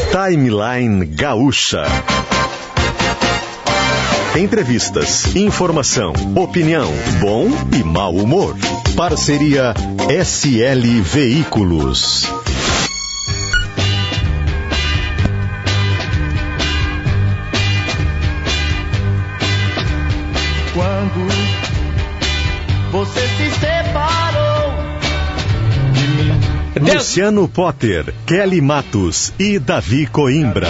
Timeline Gaúcha. Entrevistas, informação, opinião, bom e mau humor. Parceria SL Veículos. Quando você se separou de mim. Luciano Potter, Kelly Matos e Davi Coimbra.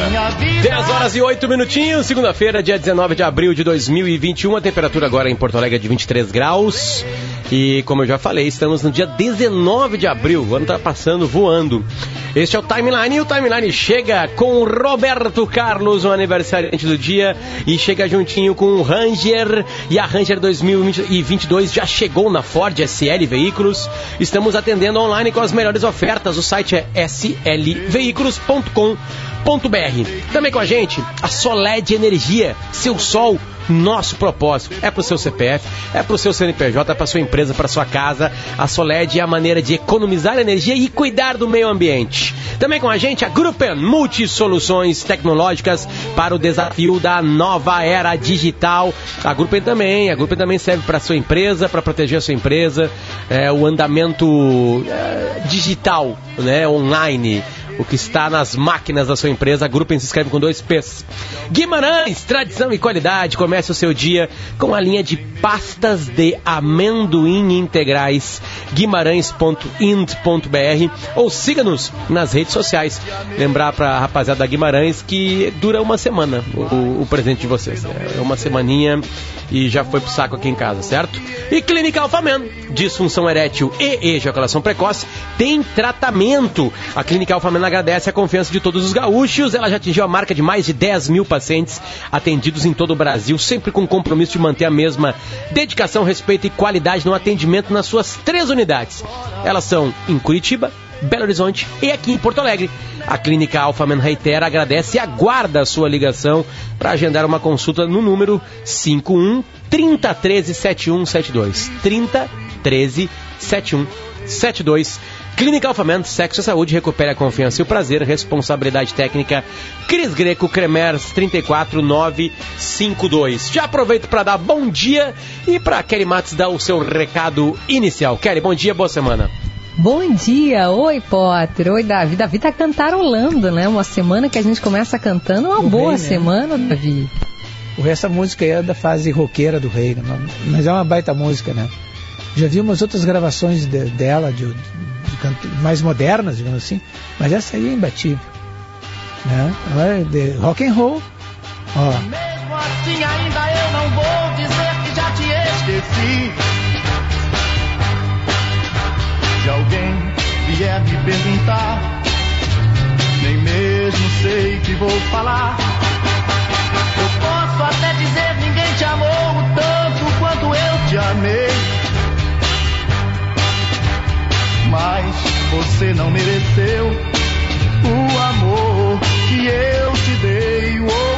10h08, segunda-feira, dia 19 de abril de 2021. A temperatura agora em Porto Alegre é de 23 graus. E como eu já falei, estamos no dia 19 de abril. O ano está passando voando. Este é o Timeline, e o Timeline chega com Roberto Carlos, o aniversariante do dia, e chega juntinho com o Ranger, e a Ranger 2022 já chegou na Ford SL Veículos. Estamos atendendo online com as melhores ofertas. O site é slveículos.com.br. Também com a gente, a Soled Energia, seu sol, nosso propósito. É pro seu CPF, é pro seu CNPJ, é pra sua empresa, pra sua casa. A Soled é a maneira de economizar energia e cuidar do meio ambiente. Também com a gente, a Gruppen, multi-soluções tecnológicas para o desafio da nova era digital. A Gruppen também serve para sua empresa, para proteger a sua empresa, o andamento digital, né, online. O que está nas máquinas da sua empresa. A Gruppen se escreve com 2 P's. Guimarães, tradição e qualidade. Comece o seu dia com a linha de pastas de amendoim integrais. Guimarães.ind.br. Ou siga-nos nas redes sociais. Lembrar para a rapaziada da Guimarães que dura uma semana o presente de vocês. É uma semaninha e já foi pro saco aqui em casa, certo? E Clínica Alphaman, disfunção erétil e ejaculação precoce, tem tratamento. A Clínica Alphaman agradece a confiança de todos os gaúchos. Ela já atingiu a marca de mais de 10 mil pacientes atendidos em todo o Brasil, sempre com o compromisso de manter a mesma dedicação, respeito e qualidade no atendimento nas suas 3 unidades. Elas são em Curitiba, Belo Horizonte e aqui em Porto Alegre. A Clínica Alphaman reitera, agradece e aguarda a sua ligação para agendar uma consulta no número 51 3013 7172. 3013 7172. Clínica Alphaman, sexo e saúde, recupere a confiança e o prazer, responsabilidade técnica, Cris Greco, Cremers 34952. Já aproveito para dar bom dia e para Kelly Matos dar o seu recado inicial. Kelly, bom dia, boa semana. Bom dia, oi Potter, oi Davi. Davi tá cantarolando, né? Uma semana que a gente começa cantando, uma boa semana, né, Davi? Essa música aí é da fase roqueira do Rei, né? Mas é uma baita música, né? Já vi umas outras gravações dela, mais modernas, digamos assim, mas essa aí é imbatível, né? Ela é de rock and roll. Ó. Mesmo assim ainda eu não vou dizer que já te esqueci. Se alguém vier me perguntar, nem mesmo sei que vou falar. Eu posso até dizer ninguém te amou tanto quanto eu te amei. Mas você não mereceu o amor que eu te dei.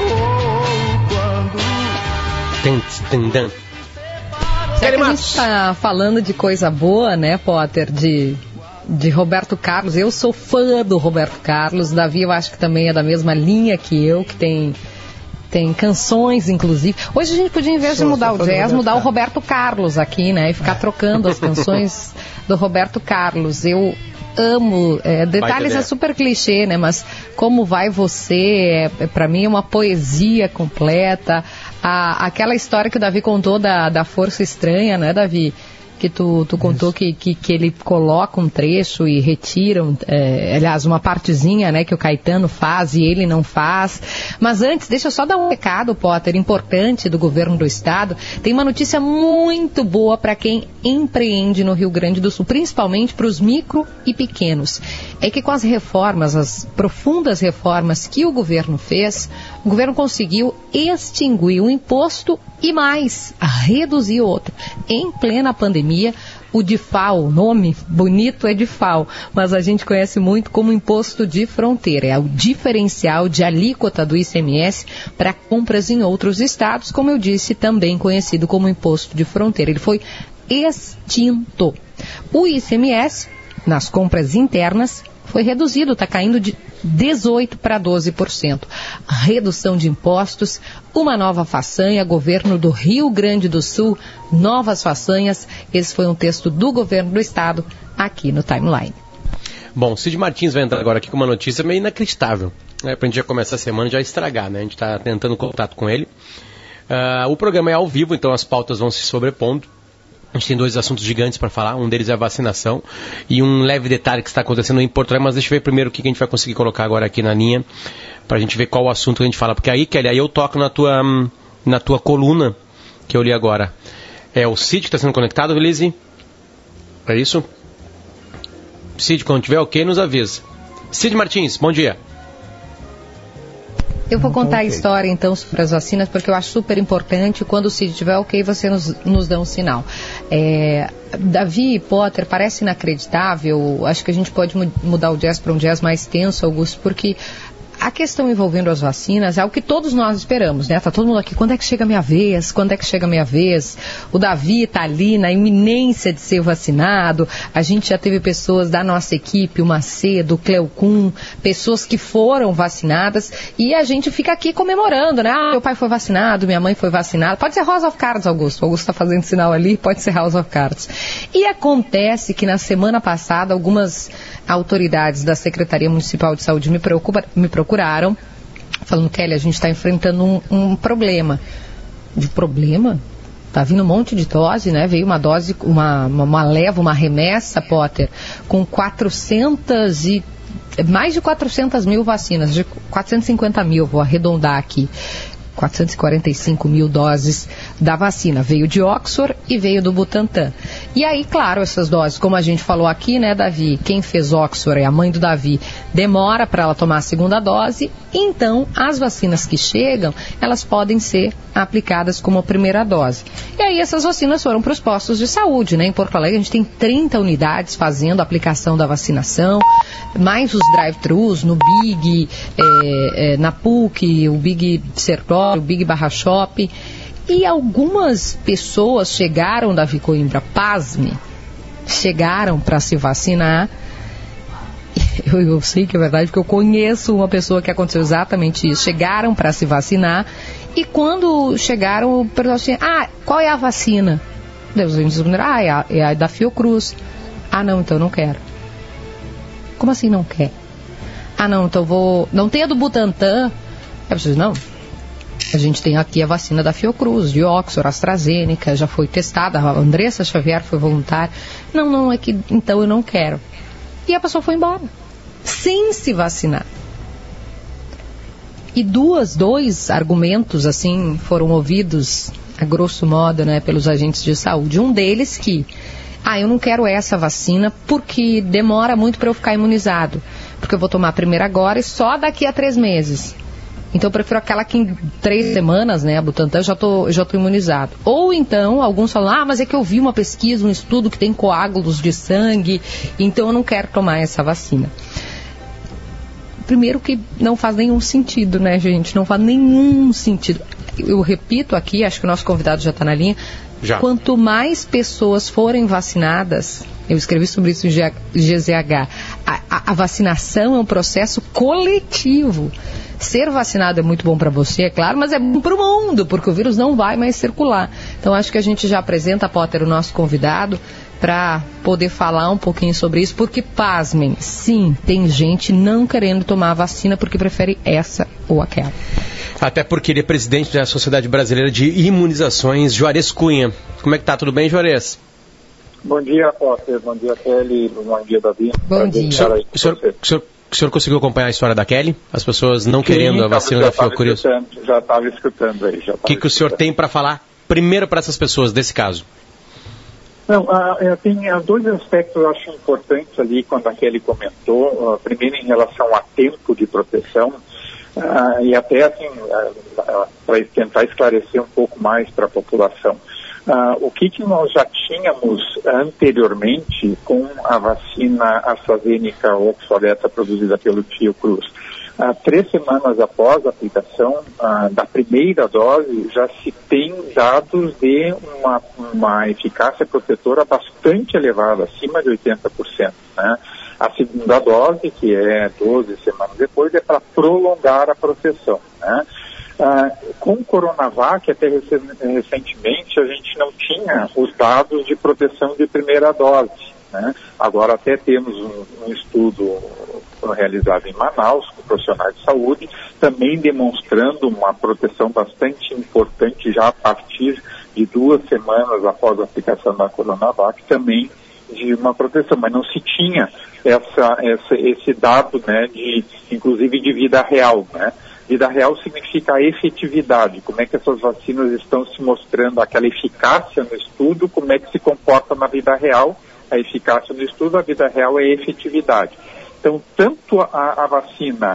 Quando Será que a gente está falando de coisa boa, né, Potter, de Roberto Carlos? Eu sou fã do Roberto Carlos. Davi, eu acho que também é da mesma linha que eu, que tem canções, inclusive. Hoje a gente podia, em vez de mudar o jazz, mudar o Roberto Carlos aqui, né? E ficar trocando as canções do Roberto Carlos. Eu amo. Detalhes é super clichê, né? Mas Como Vai Você, pra mim é uma poesia completa. Aquela história que o Davi contou da Força Estranha, né, Davi? Que tu contou que ele coloca um trecho e retira, aliás, uma partezinha, né, que o Caetano faz e ele não faz. Mas antes, deixa eu só dar um recado, Potter, importante do governo do estado. Tem uma notícia muito boa para quem empreende no Rio Grande do Sul, principalmente para os micro e pequenos. É que com as reformas, as profundas reformas que o governo fez, o governo conseguiu extinguir um imposto e mais, reduzir outro. Em plena pandemia, o DIFAL, o nome bonito é DIFAL, mas a gente conhece muito como imposto de fronteira. É o diferencial de alíquota do ICMS para compras em outros estados, como eu disse, também conhecido como imposto de fronteira. Ele foi extinto. O ICMS, nas compras internas, foi reduzido, está caindo de 18% para 12%. Redução de impostos, uma nova façanha, governo do Rio Grande do Sul, novas façanhas. Esse foi um texto do governo do estado aqui no Timeline. Bom, Cid Martins vai entrar agora aqui com uma notícia meio inacreditável, né, pra gente já começar a semana e já estragar, né? A gente está tentando contato com ele. O programa é ao vivo, então as pautas vão se sobrepondo. A gente tem 2 assuntos gigantes para falar, um deles é a vacinação e um leve detalhe que está acontecendo em Porto Alegre, mas deixa eu ver primeiro o que a gente vai conseguir colocar agora aqui na linha, para a gente ver qual o assunto que a gente fala, porque aí, Kelly, aí eu toco na tua coluna que eu li agora. É o Cid que está sendo conectado, Elise? É isso? Cid, quando tiver ok, nos avisa. Cid Martins, bom dia. Eu vou contar a história, então, sobre as vacinas, porque eu acho super importante. Quando o Cid estiver ok, você nos dá um sinal. Davi Potter, parece inacreditável. Acho que a gente pode mudar o jazz para um jazz mais tenso, Augusto, porque a questão envolvendo as vacinas é o que todos nós esperamos, né? Tá todo mundo aqui, quando é que chega a minha vez? Quando é que chega a minha vez? O Davi tá ali na iminência de ser vacinado. A gente já teve pessoas da nossa equipe, o Macedo, o Cleocum, pessoas que foram vacinadas e a gente fica aqui comemorando, né? Meu pai foi vacinado, minha mãe foi vacinada. Pode ser House of Cards, Augusto. O Augusto tá fazendo sinal ali, pode ser House of Cards. E acontece que na semana passada, algumas autoridades da Secretaria Municipal de Saúde me procuraram, falando, Kelly, a gente está enfrentando um problema. De problema? Tá vindo um monte de dose, né? Veio uma dose, uma leva, uma remessa, Potter, com mais de 400 mil vacinas, de 450 mil, vou arredondar aqui. 445 mil doses da vacina. Veio de Oxford e veio do Butantan. E aí, claro, essas doses, como a gente falou aqui, né, Davi? Quem fez Oxford é a mãe do Davi. Demora para ela tomar a segunda dose. Então, as vacinas que chegam, elas podem ser aplicadas como a primeira dose. E aí, essas vacinas foram para os postos de saúde, né? Em Porto Alegre, a gente tem 30 unidades fazendo a aplicação da vacinação, mais os drive-thrus no Big, na PUC, o Big Sertório, o Big Barra Shop, e algumas pessoas chegaram, Davi Coimbra, pasme, chegaram para se vacinar. Eu sei que é verdade, porque eu conheço uma pessoa que aconteceu exatamente isso. Chegaram para se vacinar e quando chegaram, perguntaram assim, qual é a vacina? Deus me responderam, é a da Fiocruz. Não, então eu não quero. Como assim não quer? Não, então vou... Não tem a do Butantan? Eu preciso, não. A gente tem aqui a vacina da Fiocruz, de Oxford, AstraZeneca, já foi testada, a Andressa Xavier foi voluntária. Não, é que então eu não quero. E a pessoa foi embora, sem se vacinar. E dois argumentos, assim, foram ouvidos, a grosso modo, né, pelos agentes de saúde. Um deles que, eu não quero essa vacina porque demora muito para eu ficar imunizado. Porque eu vou tomar a primeira agora e só daqui a 3 meses. Então eu prefiro aquela que em 3 semanas, né, a Butantan, eu já tô imunizado. Ou então, alguns falam, mas é que eu vi uma pesquisa, um estudo que tem coágulos de sangue, então eu não quero tomar essa vacina. Primeiro que não faz nenhum sentido, né, gente? Não faz nenhum sentido. Eu repito aqui, acho que o nosso convidado já está na linha. Já. Quanto mais pessoas forem vacinadas, eu escrevi sobre isso em GZH, a vacinação é um processo coletivo. Ser vacinado é muito bom para você, é claro, mas é bom para o mundo, porque o vírus não vai mais circular. Então acho que a gente já apresenta, Potter, o nosso convidado, para poder falar um pouquinho sobre isso, porque, pasmem, sim, tem gente não querendo tomar a vacina porque prefere essa ou aquela. Até porque ele é presidente da Sociedade Brasileira de Imunizações, Juarez Cunha. Como é que tá? Tudo bem, Juarez? Bom dia, Potter. Bom dia, Kelly. Bom dia, Davi. Bom dia. O senhor conseguiu acompanhar a história da Kelly? As pessoas não querendo a vacina da Fiocruz? Já estava escutando aí. O que o senhor tem para falar primeiro para essas pessoas desse caso? Não, tem 2 aspectos eu acho importantes ali quando a Kelly comentou. Primeiro, em relação a tempo de proteção. E até assim, para tentar esclarecer um pouco mais para a população. O que nós já tínhamos anteriormente com a vacina AstraZeneca Oxford produzida pelo Fiocruz? 3 semanas após a aplicação da primeira dose, já se tem dados de uma eficácia protetora bastante elevada, acima de 80%, né? A segunda dose, que é 12 semanas depois, é para prolongar a proteção, né? Com o Coronavac, até recentemente, a gente não tinha os dados de proteção de primeira dose, né? Agora até temos um estudo realizado em Manaus, com profissionais de saúde, também demonstrando uma proteção bastante importante já a partir de 2 semanas após a aplicação da Coronavac, também de uma proteção, mas não se tinha esse dado, né, inclusive de vida real, né? Vida real significa a efetividade, como é que essas vacinas estão se mostrando, aquela eficácia no estudo, como é que se comporta na vida real, a eficácia no estudo, a vida real é a efetividade. Então, tanto a vacina,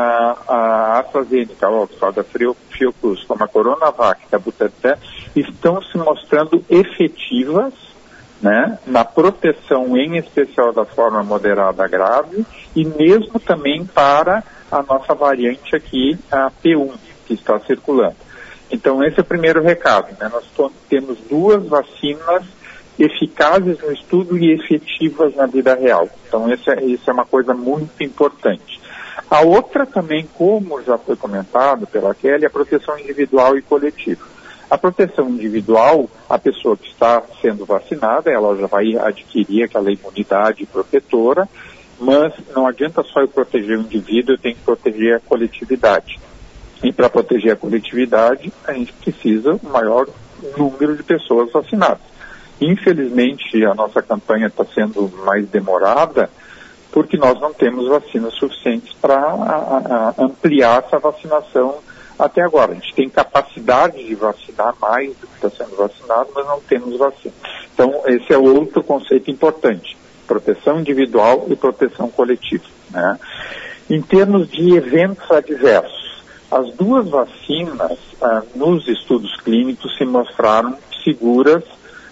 a AstraZeneca, a Oxford, a Fiocruz, como a Coronavac, a Butantan, estão se mostrando efetivas, né, na proteção, em especial da forma moderada grave, e mesmo também para a nossa variante aqui, a P1, que está circulando. Então, esse é o primeiro recado, né? Nós temos 2 vacinas eficazes no estudo e efetivas na vida real. Então, isso é uma coisa muito importante. A outra também, como já foi comentado pela Kelly, é a proteção individual e coletiva. A proteção individual, a pessoa que está sendo vacinada, ela já vai adquirir aquela imunidade protetora, mas não adianta só eu proteger o indivíduo, eu tenho que proteger a coletividade. E para proteger a coletividade, a gente precisa do maior número de pessoas vacinadas. Infelizmente, a nossa campanha está sendo mais demorada, porque nós não temos vacinas suficientes para ampliar essa vacinação até agora. A gente tem capacidade de vacinar mais do que está sendo vacinado, mas não temos vacina. Então, esse é outro conceito importante, proteção individual e proteção coletiva, né? Em termos de eventos adversos, as 2 vacinas, nos estudos clínicos, se mostraram seguras,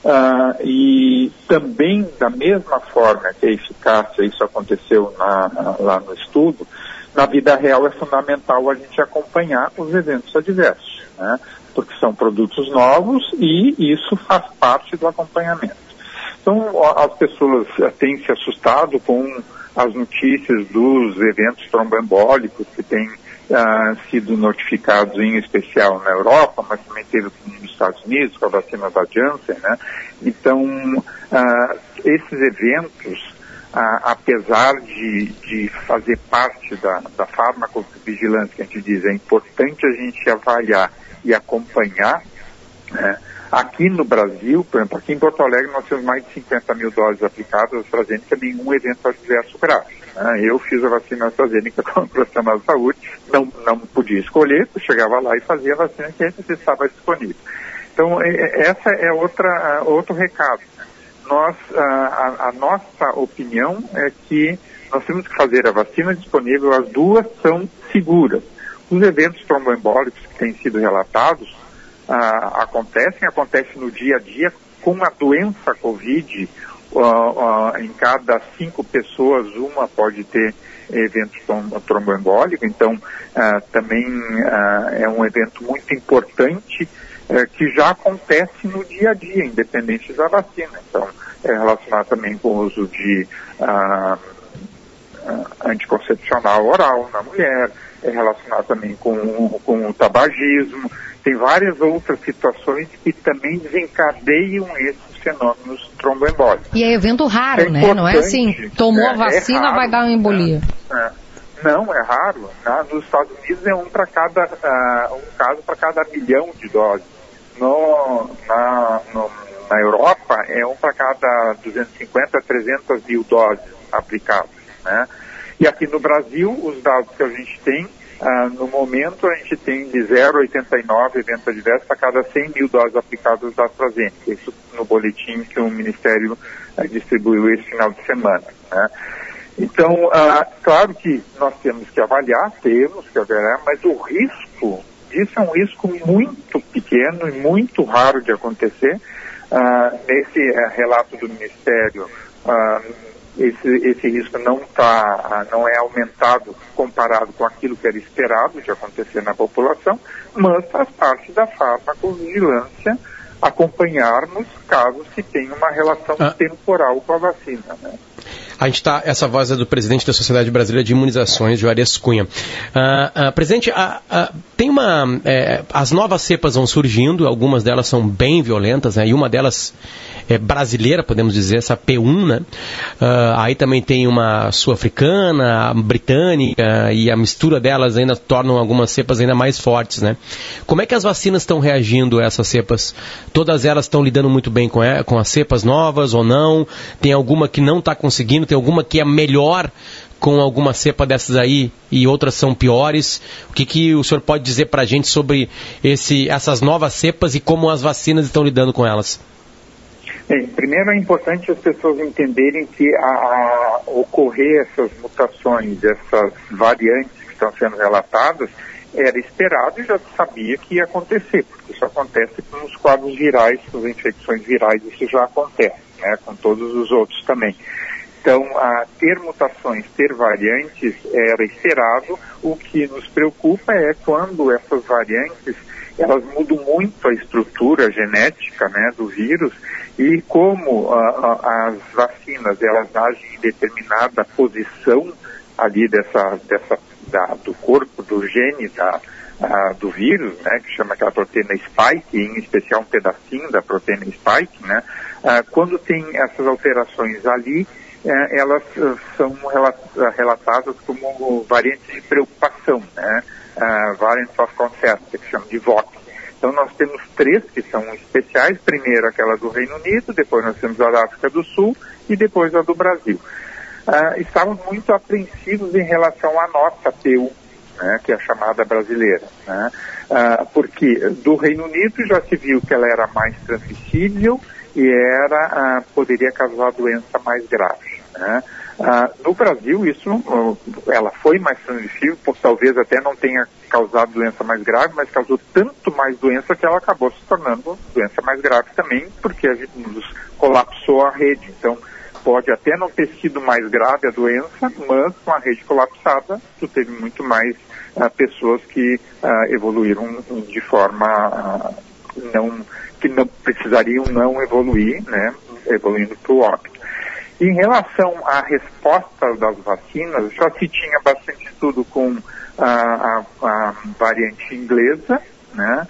e também, da mesma forma que a eficácia, isso aconteceu lá no estudo, na vida real é fundamental a gente acompanhar os eventos adversos, né? Porque são produtos novos e isso faz parte do acompanhamento. Então, as pessoas têm se assustado com as notícias dos eventos tromboembólicos que têm sido notificados em especial na Europa, mas também teve nos Estados Unidos com a vacina da Janssen, né? Então, esses eventos, apesar de fazer parte da farmacovigilância, que a gente diz, é importante a gente avaliar e acompanhar, né? Aqui no Brasil, por exemplo, aqui em Porto Alegre, nós temos mais de 50 mil doses aplicadas da AstraZeneca, nenhum evento adverso grave. Eu fiz a vacina AstraZeneca como profissional de saúde, não podia escolher, eu chegava lá e fazia a vacina que estava disponível. Então, essa é outro recado. A nossa opinião é que nós temos que fazer a vacina disponível, as 2 são seguras. Os eventos tromboembólicos que têm sido relatados acontecem no dia a dia. Com a doença Covid, em cada 5 pessoas, uma pode ter evento tromboembólico, então também é um evento muito importante que já acontece no dia a dia, independente da vacina. Então, é relacionado também com o uso de anticoncepcional oral na mulher, é relacionado também com o tabagismo. Tem várias outras situações que também desencadeiam esses fenômenos tromboembólicos. E é evento raro, né? Não é assim, tomou a vacina, raro, vai dar uma embolia. Não, é raro. Nos Estados Unidos é um caso para cada 1 milhão de doses. Na Europa é um para cada 250 a 300 mil doses aplicadas, né? E aqui no Brasil, os dados que a gente tem, no momento a gente tem de 0,89 eventos adversos para cada 100 mil doses aplicadas da AstraZeneca, isso no boletim que o Ministério distribuiu esse final de semana, né? Então, claro que nós temos que avaliar, mas o risco disso é um risco muito pequeno e muito raro de acontecer. Nesse relato do Ministério, esse risco não é aumentado comparado com aquilo que era esperado de acontecer na população, mas faz parte da farmacovigilância acompanharmos caso se tenha uma relação temporal com a vacina, né? Essa voz é do presidente da Sociedade Brasileira de Imunizações, Juarez Cunha. Presidente, as novas cepas vão surgindo, algumas delas são bem violentas, né? E uma delas é brasileira, podemos dizer, essa P1, né? Aí também tem uma sul-africana, britânica, e a mistura delas ainda tornam algumas cepas ainda mais fortes, né? Como é que as vacinas estão reagindo a essas cepas? Todas elas estão lidando muito bem com as cepas novas ou não? Tem alguma que não está conseguindo? Tem alguma que é melhor com alguma cepa dessas aí e outras são piores? O que o senhor pode dizer para a gente sobre essas novas cepas e como as vacinas estão lidando com elas? Bem, primeiro é importante as pessoas entenderem que a ocorrer essas mutações, essas variantes que estão sendo relatadas, era esperado e já sabia que ia acontecer, porque isso acontece com os quadros virais, com as infecções virais, isso já acontece, né, com todos os outros também. Então, ter mutações, ter variantes era esperado. O que nos preocupa é quando essas variantes, elas mudam muito a estrutura genética, né, do vírus, e como as vacinas, elas agem em determinada posição ali do corpo, do gene do vírus, né, que chama aquela proteína spike, em especial um pedacinho da proteína spike, né, quando tem essas alterações ali, elas são relatadas como variantes de preocupação, né? Variants of concern, que chama de VOC. Então nós temos 3 que são especiais, primeiro aquela do Reino Unido, depois nós temos a da África do Sul e depois a do Brasil. Estávamos muito apreensivos em relação à nossa P1, né, que é a chamada brasileira, né? Porque do Reino Unido já se viu que ela era mais transmissível e poderia causar doença mais grave, né? No Brasil, ela foi mais transmissível, talvez até não tenha causado doença mais grave, mas causou tanto mais doença que ela acabou se tornando doença mais grave também, porque a gente colapsou a rede. Então, pode até não ter sido mais grave a doença, mas com a rede colapsada, tu teve muito mais pessoas que evoluíram de forma que não precisariam não evoluir, né, evoluindo para o óbito. Em relação à resposta das vacinas, já se tinha bastante estudo com a variante inglesa, né?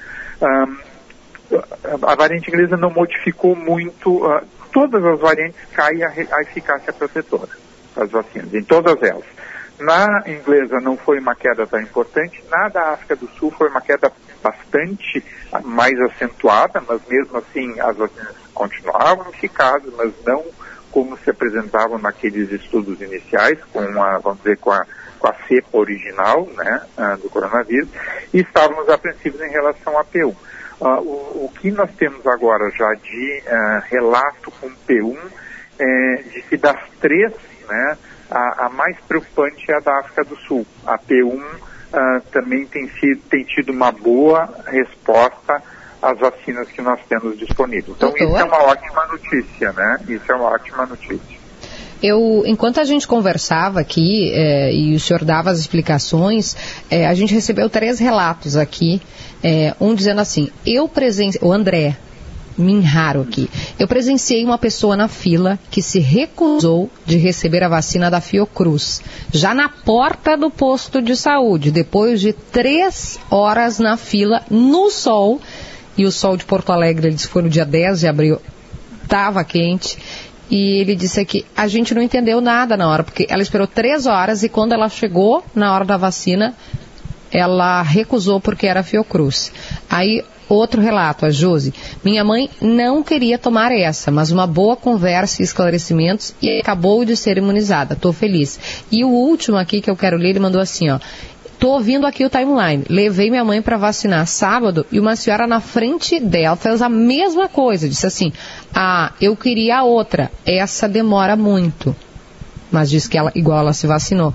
A variante inglesa não modificou muito, todas as variantes cai a eficácia protetora das vacinas, em todas elas. Na inglesa não foi uma queda tão importante, na da África do Sul foi uma queda bastante mais acentuada, mas mesmo assim as vacinas continuavam eficazes, mas não como se apresentavam naqueles estudos iniciais, vamos dizer, com a cepa original, né, do coronavírus, e estávamos apreensivos em relação à P1. O que nós temos agora já de relato com P1 é de que das 3, né, a mais preocupante é a da África do Sul. A P1 também tem tido uma boa resposta às vacinas que nós temos disponíveis. Então, isso é uma ótima notícia, né? Isso é uma ótima notícia. Enquanto a gente conversava aqui e o senhor dava as explicações, a gente recebeu 3 relatos aqui, um dizendo assim, o André Minharo aqui, eu presenciei uma pessoa na fila que se recusou de receber a vacina da Fiocruz, já na porta do posto de saúde, depois de 3 horas na fila, no sol, e o sol de Porto Alegre, ele disse que foi no dia 10 de abril, estava quente, e ele disse que a gente não entendeu nada na hora, porque ela esperou 3 horas e quando ela chegou na hora da vacina, ela recusou porque era Fiocruz. Aí, outro relato, a Josi. Minha mãe não queria tomar essa, mas uma boa conversa e esclarecimentos e acabou de ser imunizada. Estou feliz. E o último aqui que eu quero ler, ele mandou assim, ó. Tô ouvindo aqui o timeline. Levei minha mãe para vacinar sábado e uma senhora na frente dela fez a mesma coisa. Disse assim, eu queria a outra. Essa demora muito. Mas disse que ela se vacinou.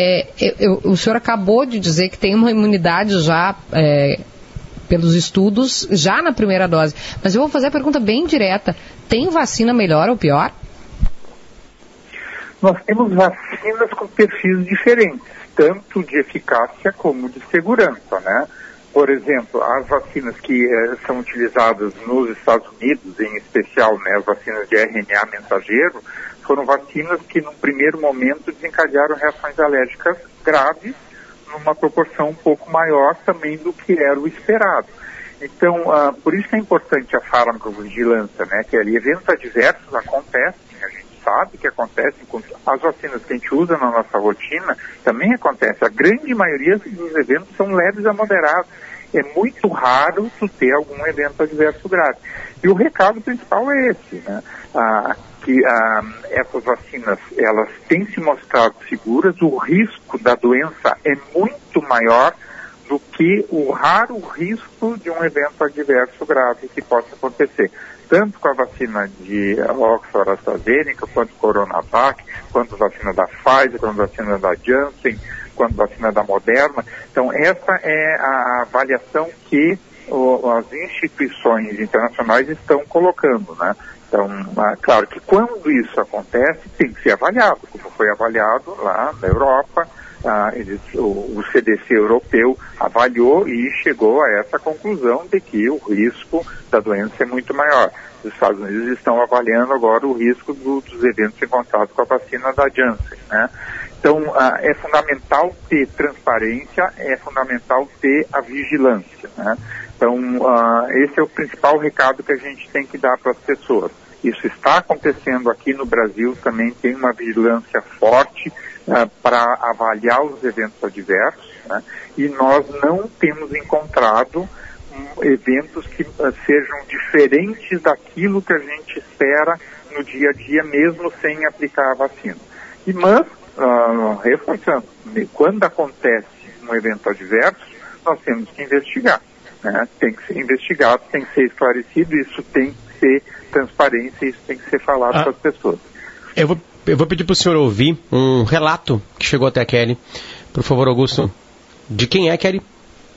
O senhor acabou de dizer que tem uma imunidade já, pelos estudos, já na primeira dose. Mas eu vou fazer a pergunta bem direta. Tem vacina melhor ou pior? Nós temos vacinas com perfis diferentes, tanto de eficácia como de segurança, né? por exemplo, as vacinas que são utilizadas nos Estados Unidos, em especial, né, as vacinas de RNA mensageiro, foram vacinas que, num primeiro momento, desencadearam reações alérgicas graves, numa proporção um pouco maior também do que era o esperado. Então, por isso que é importante a farmacovigilância, né, que ali eventos adversos acontecem, a gente sabe que acontecem, com as vacinas que a gente usa na nossa rotina também acontece. A grande maioria dos eventos são leves a moderados. É muito raro tu ter algum evento adverso grave. E o recado principal é esse, né, que essas vacinas, elas têm se mostrado seguras, o risco da doença é muito maior do que o raro risco de um evento adverso grave que possa acontecer. Tanto com a vacina de Oxford, AstraZeneca, quanto Coronavac, quanto a vacina da Pfizer, quanto a vacina da Janssen, quanto a vacina da Moderna. Então, essa é a avaliação que as instituições internacionais estão colocando, né? Então, claro que quando isso acontece, tem que ser avaliado, como foi avaliado lá na Europa. O CDC europeu avaliou e chegou a essa conclusão de que o risco da doença é muito maior. Os Estados Unidos estão avaliando agora o risco dos eventos encontrados com a vacina da Janssen, né? Então, é fundamental ter transparência, é fundamental ter a vigilância, né? Então, esse é o principal recado que a gente tem que dar para as pessoas. Isso está acontecendo aqui no Brasil, também tem uma vigilância forte para avaliar os eventos adversos, né? E nós não temos encontrado eventos que sejam diferentes daquilo que a gente espera no dia a dia, mesmo sem aplicar a vacina. Mas, reforçando, quando acontece um evento adverso, nós temos que investigar, né? Tem que ser investigado, tem que ser esclarecido, isso tem que ser transparência, isso tem que ser falado para as pessoas. Eu vou pedir para o senhor ouvir um relato que chegou até a Kelly. Por favor, Augusto. De quem é, Kelly?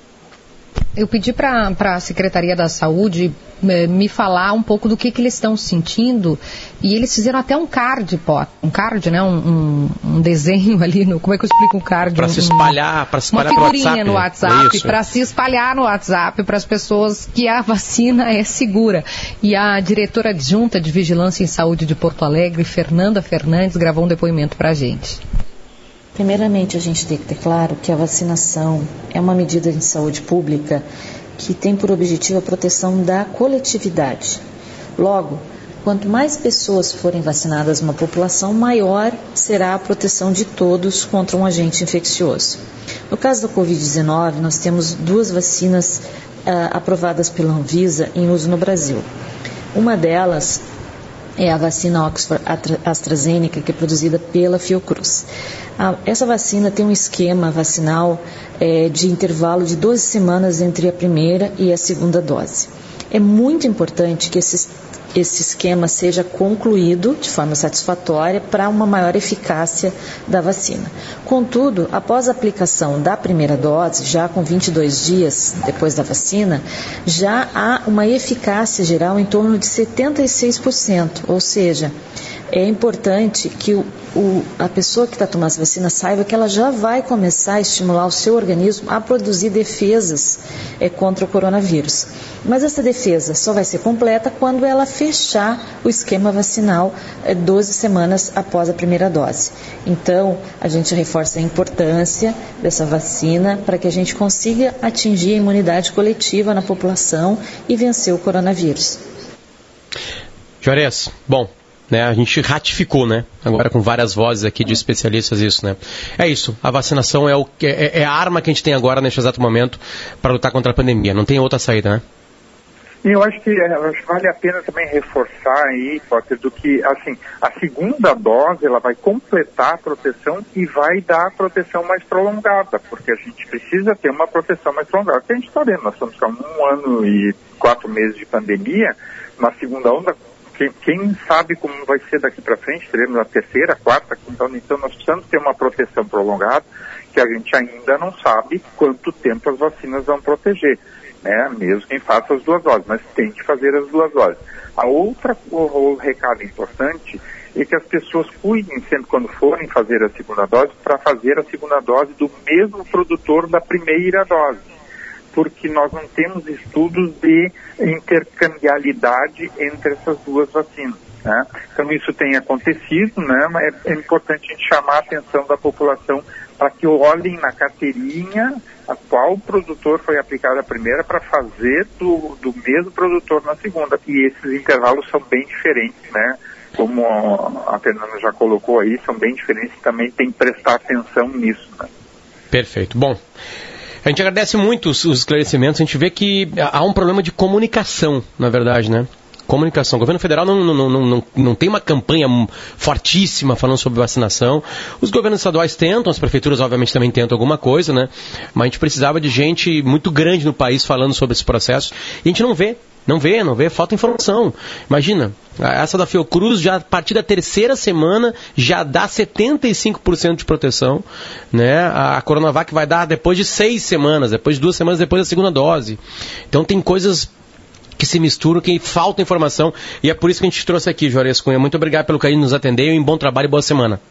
Eu pedi para a Secretaria da Saúde me falar um pouco do que eles estão sentindo, e eles fizeram até um card, né, um desenho ali, como é que eu explico um card? Para se espalhar, uma figurinha no WhatsApp, para se espalhar no WhatsApp para as pessoas que a vacina é segura. E a diretora adjunta de Vigilância em Saúde de Porto Alegre, Fernanda Fernandes, gravou um depoimento para a gente. Primeiramente, a gente tem que ter claro que a vacinação é uma medida de saúde pública que tem por objetivo a proteção da coletividade. Logo, quanto mais pessoas forem vacinadas numa população, maior será a proteção de todos contra um agente infeccioso. No caso da Covid-19, nós temos 2 vacinas aprovadas pela Anvisa em uso no Brasil. Uma delas é a vacina Oxford AstraZeneca, que é produzida pela Fiocruz. Essa vacina tem um esquema vacinal de intervalo de 12 semanas entre a primeira e a segunda dose. É muito importante que esse esquema seja concluído de forma satisfatória para uma maior eficácia da vacina. Contudo, após a aplicação da primeira dose, já com 22 dias depois da vacina, já há uma eficácia geral em torno de 76%, ou seja, é importante que a pessoa que está tomando essa vacina saiba que ela já vai começar a estimular o seu organismo a produzir defesas contra o coronavírus. Mas essa defesa só vai ser completa quando ela fechar o esquema vacinal 12 semanas após a primeira dose. Então, a gente reforça a importância dessa vacina para que a gente consiga atingir a imunidade coletiva na população e vencer o coronavírus. Juarez, bom, né, a gente ratificou, né, agora com várias vozes aqui de especialistas isso, né. É isso, a vacinação é a arma que a gente tem agora neste exato momento para lutar contra a pandemia, não tem outra saída, né? Eu acho que vale a pena também reforçar aí, Potter, do que, assim, a segunda dose, ela vai completar a proteção e vai dar a proteção mais prolongada, porque a gente precisa ter uma proteção mais prolongada. Que a gente está vendo, nós estamos com 1 ano e 4 meses de pandemia, na segunda onda, quem sabe como vai ser daqui para frente, teremos a terceira, quarta, quinta onda, então nós precisamos ter uma proteção prolongada, que a gente ainda não sabe quanto tempo as vacinas vão proteger, né? Mesmo quem faça as 2 doses, mas tem que fazer as 2 doses. O recado importante é que as pessoas cuidem sempre quando forem fazer a segunda dose, para fazer a segunda dose do mesmo produtor da primeira dose. porque nós não temos estudos de intercambiabilidade entre essas duas vacinas, né? Então isso tem acontecido, né? Mas é importante a gente chamar a atenção da população para que olhem na carteirinha a qual produtor foi aplicado a primeira para fazer do mesmo produtor na segunda. E esses intervalos são bem diferentes, né? Como a Fernanda já colocou aí, são bem diferentes, também tem que prestar atenção nisso, né? Perfeito. Bom, a gente agradece muito os esclarecimentos, a gente vê que há um problema de comunicação, na verdade, né? Comunicação. O governo federal não tem uma campanha fortíssima falando sobre vacinação. Os governos estaduais tentam, as prefeituras obviamente também tentam alguma coisa, né? Mas a gente precisava de gente muito grande no país falando sobre esse processo. E a gente não vê, falta informação. Imagina, essa da Fiocruz, já a partir da terceira semana, já dá 75% de proteção, né? A Coronavac vai dar depois de 6 semanas, depois de 2 semanas depois da segunda dose. Então tem coisas que se misturam, que falta informação, e é por isso que a gente trouxe aqui, Juarez Cunha. Muito obrigado pelo carinho de nos atender, um bom trabalho e boa semana.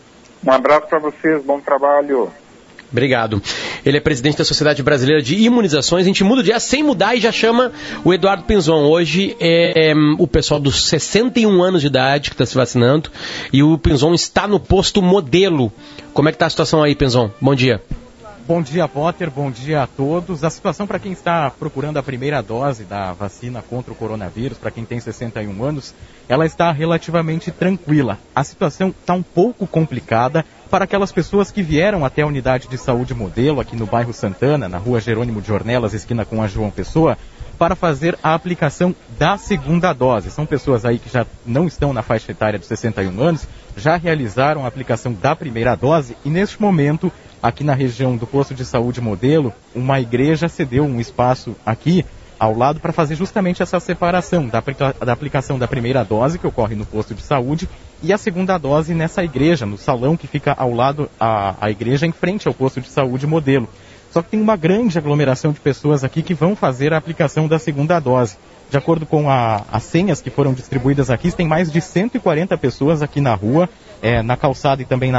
Um abraço para vocês, bom trabalho. Obrigado. Ele é presidente da Sociedade Brasileira de Imunizações. A gente muda o dia sem mudar e já chama o Eduardo Pinzon. Hoje é o pessoal dos 61 anos de idade que está se vacinando, e o Pinzon está no posto Modelo. Como é que está a situação aí, Pinzon? Bom dia. Bom dia, Potter. Bom dia a todos. A situação para quem está procurando a primeira dose da vacina contra o coronavírus, para quem tem 61 anos, ela está relativamente tranquila. A situação está um pouco complicada para aquelas pessoas que vieram até a unidade de saúde Modelo, aqui no bairro Santana, na rua Jerônimo de Ornelas, esquina com a João Pessoa, para fazer a aplicação da segunda dose. São pessoas aí que já não estão na faixa etária dos 61 anos, já realizaram a aplicação da primeira dose e, neste momento, aqui na região do posto de saúde Modelo, uma igreja cedeu um espaço aqui ao lado para fazer justamente essa separação da aplicação da primeira dose, que ocorre no posto de saúde, e a segunda dose nessa igreja, no salão que fica ao lado a igreja, em frente ao posto de saúde Modelo. Só que tem uma grande aglomeração de pessoas aqui que vão fazer a aplicação da segunda dose. De acordo com as senhas que foram distribuídas aqui, tem mais de 140 pessoas aqui na rua, na calçada e também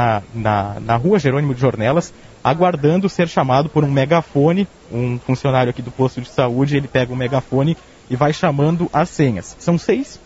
na rua Jerônimo de Ornelas, aguardando ser chamado por um megafone. Um funcionário aqui do posto de saúde, ele pega o megafone e vai chamando as senhas. São seis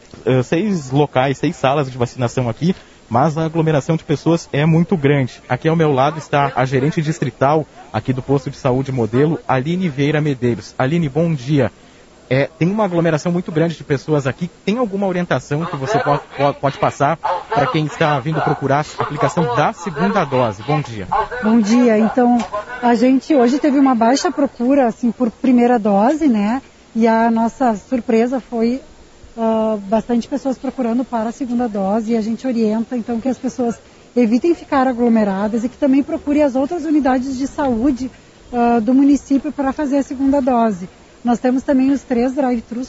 locais, 6 salas de vacinação aqui, mas a aglomeração de pessoas é muito grande. Aqui ao meu lado está a gerente distrital aqui do posto de saúde Modelo, Aline Vieira Medeiros. Aline, bom dia. Tem uma aglomeração muito grande de pessoas aqui. Tem alguma orientação que você pode passar para quem está vindo procurar a aplicação da segunda dose? Bom dia. Bom dia. Então, a gente hoje teve uma baixa procura assim, por primeira dose, né? E a nossa surpresa foi bastante pessoas procurando para a segunda dose, e a gente orienta então que as pessoas evitem ficar aglomeradas e que também procurem as outras unidades de saúde do município para fazer a segunda dose. Nós temos também os 3 drive-thrus